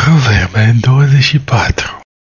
Proverbe 24.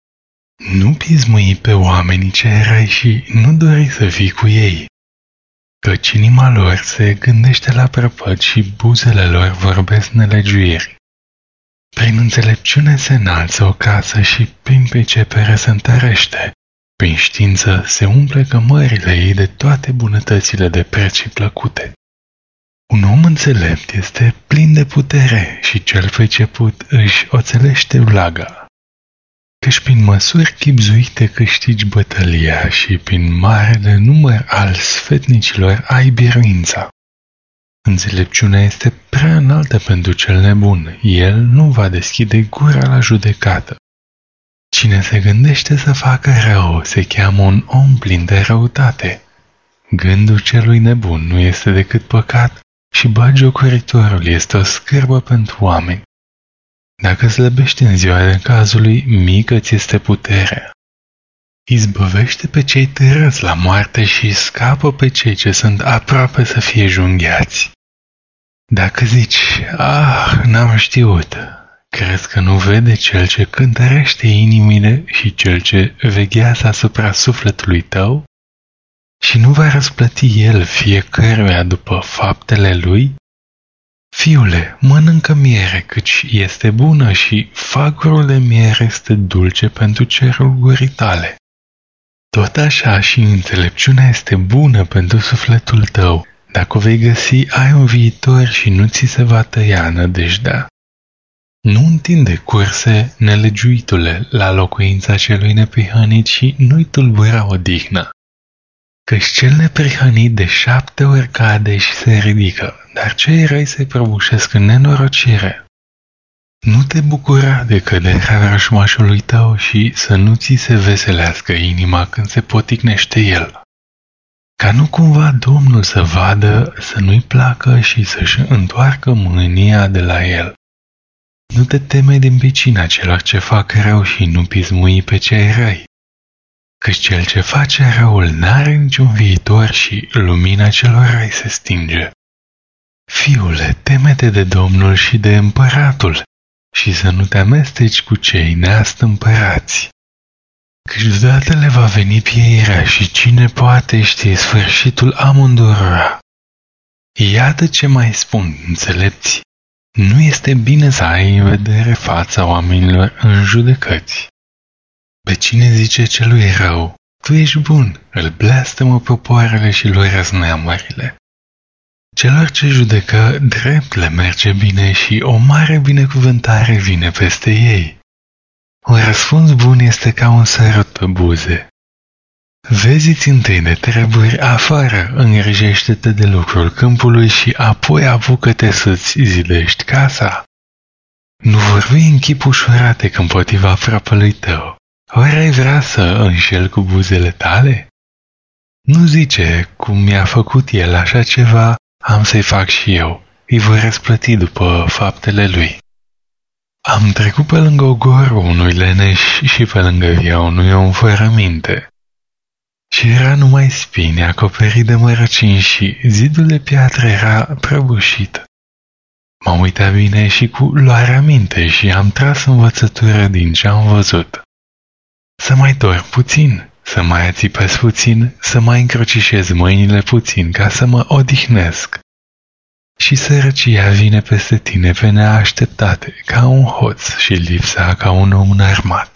Nu pismui pe oamenii ce răi și nu dori să fii cu ei, căci inima lor se gândește la prăpăd și buzele lor vorbesc nelegiuiri. Prin înțelepciune se înalță o casă și prin pricepere se întărește. Prin știință se umple cămările ei de toate bunătățile de preț și plăcute. Un om înțelept este plin de putere și cel priceput își oțelește vlaga. Căci prin măsuri chibzuite câștigi bătălia și prin marele număr al sfetnicilor ai biruința. Înțelepciunea este prea înaltă pentru cel nebun, el nu va deschide gura la judecată. Cine se gândește să facă rău se cheamă un om plin de răutate. Gândul celui nebun nu este decât păcat și batjocoritorul este o scârbă pentru oameni. Dacă slăbești în ziua de cazului, mică ți este puterea. Izbăvește pe cei târâți la moarte și scapă pe cei ce sunt aproape să fie junghiați. Dacă zici, n-am știut, crezi că nu vede cel ce cântărește inimile și cel ce veghează asupra sufletului tău? Și nu va răsplăti el fiecăruia după faptele lui? Fiule, mănâncă miere, căci este bună și fagurul de miere este dulce pentru cerul gurii tale. Tot așa și înțelepciunea este bună pentru sufletul tău. Dacă o vei găsi, ai un viitor și nu ți se va tăia nădejdea. Nu întinde curse, nelegiuitule, la locuința celui neprihănit și nu-i tulbura odihna. Căci cel neprihănit de 7 ori cade și se ridică, dar cei răi se prăbușesc în nenorocire. Nu te bucura de căderea vrăjmașului tău și să nu ți se veselească inima când se poticnește el. Ca nu cumva Domnul să vadă, să nu-i placă și să-și întoarcă mânia de la el. Nu te teme din pricina celor ce fac rău și nu pismui pe cei răi. Căci cel ce face răul n-are niciun viitor și lumina celor răi se stinge. Fiule, teme-te de Domnul și de împăratul și să nu te amesteci cu cei neastâmpărați. Căci deodată le va veni pieirea și cine poate ști sfârșitul amândurora. Iată ce mai spun, înțelepți, nu este bine să ai în vedere fața oamenilor în judecăți. Pe cine zice celui rău, tu ești bun, îl blestemă popoarele și lui răzneamările. Celor ce judecă drept le merge bine și o mare binecuvântare vine peste ei. Un răspuns bun este ca un sărut pe buze. Vezi-ți întâi de treburi afară, îngrijește-te de lucrul câmpului și apoi apucă-te să-ți zidești casa. Nu vorbi în chip ușurate împotriva frăpălui tău. Ori ai vrea să înșel cu buzele tale? Nu zice, cum mi-a făcut el așa ceva, am să-i fac și eu, îi voi răsplăti după faptele lui. Am trecut pe lângă ogorul unui leneș și pe lângă via unui om fără minte. Și era numai spini acoperit de mărăcini și zidul de piatră era prăbușit. M-am uitat bine și cu luarea minte și am tras învățătură din ce am văzut. Să mai dorm puțin, să mai ațipez puțin, să mai încrucișez mâinile puțin ca să mă odihnesc. Și sărăcia vine peste tine pe neașteptate, ca un hoț și lipsa ca un om înarmat.